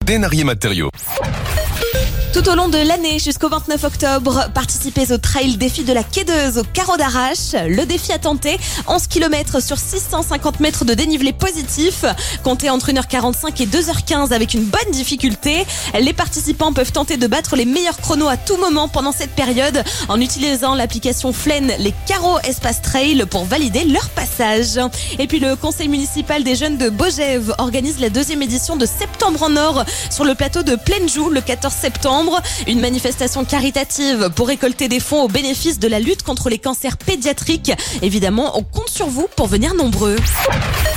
Denarier Matériaux. Tout au long de l'année jusqu'au 29 octobre, participez au trail défi de la Quédeuse au Carreau d'Arrache. Le défi à tenter, 11 km sur 650 mètres de dénivelé positif. Comptez entre 1h45 et 2h15 avec une bonne difficulté. Les participants peuvent tenter de battre les meilleurs chronos à tout moment pendant cette période en utilisant l'application Flaine, les Carreaux Espace Trail pour valider leur passage. Et puis le conseil municipal des jeunes de Bogève organise la 2e édition de Septembre en Or sur le plateau de Plaine-Joux le 14 septembre. Une manifestation caritative pour récolter des fonds au bénéfice de la lutte contre les cancers pédiatriques. Évidemment, on compte sur vous pour venir nombreux.